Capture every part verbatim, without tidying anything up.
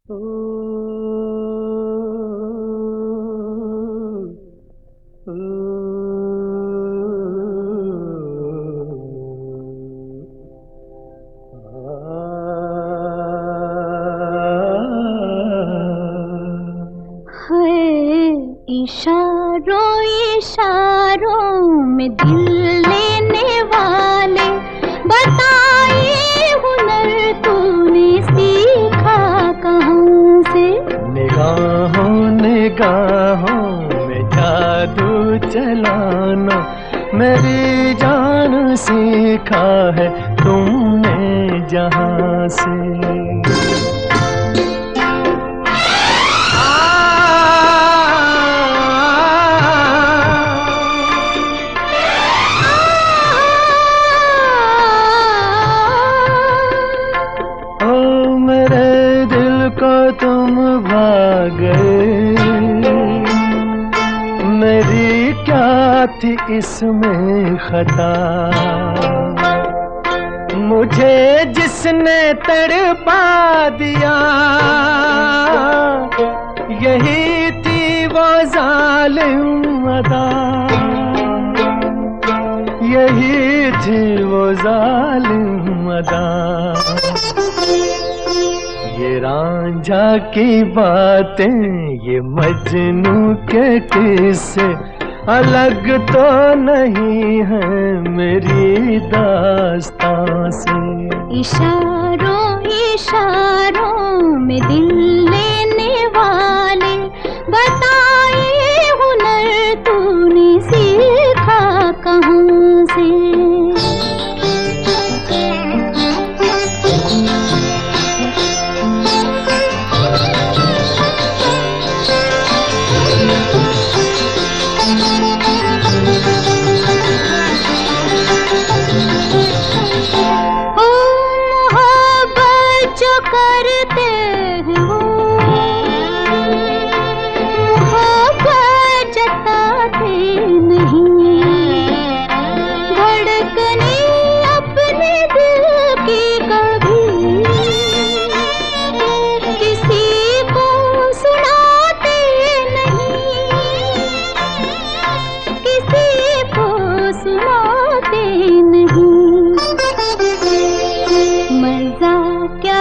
ओ, ओ, है इशारों इशारों में दिल लेने वाले, बताइए हुनर तूने सीखा कहाँ से। निगाहों निगाहों में जादू चलाना मेरी जान सीखा है तुमने जहाँ से। तुम भाग गए, मेरी क्या थी इसमें खता। मुझे जिसने तड़पा दिया, यही थी वो जालिम अदा, यही थी वो जालिम अदा। ये रांझा की बातें, ये मजनू के किस्से अलग तो नहीं है मेरी दास्तां से। इशारों इशारों में दिल लेने वाले, बताइए हुनर तूने सीखा कहाँ से। करते हैं वो मोहब्बत जताते नहीं, धड़कने अपने दिल की कभी किसी को सुनाते नहीं, किसी को सुनाते नहीं। मजा क्या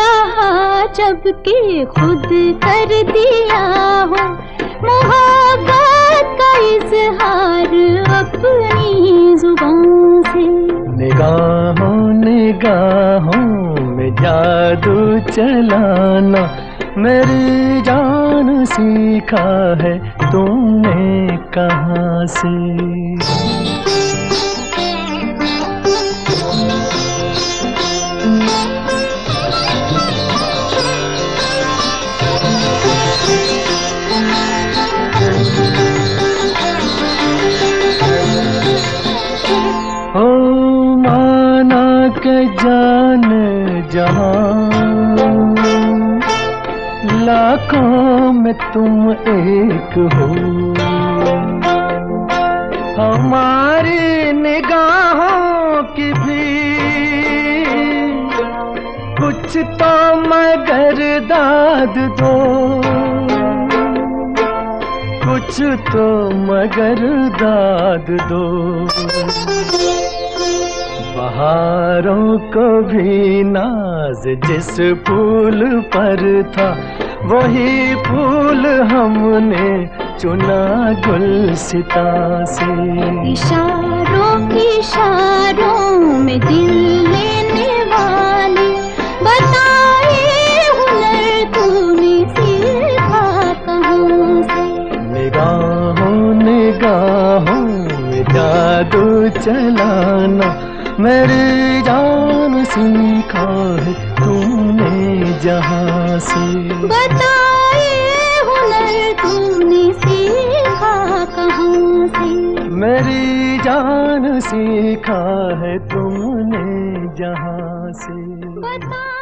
जबकि खुद कर दिया हो मोहब्बत का इजहार अपनी जुबान से। निगाहों निगाहों में जादू चलाना मेरी जान सीखा है तुमने कहाँ से। के जान जहां लाखों में तुम एक हो, हमारी निगाहों की भी कुछ तो मगर दाद दो, कुछ तो मगर दाद दो। बहारों को भी नाज जिस फूल पर था, वही फूल हमने चुना गुलसिता से। इशारों इशारों में दिल लेने वाले, बताइए हुनर तूने सीखा कहाँ से। निगाहों निगाहों में जादू चलाना मेरी जान सीखा है तुमने जहाँ से। बताइए हुनर तूने सीखा कहाँ से। मेरी जान सीखा है तुमने जहाँ से।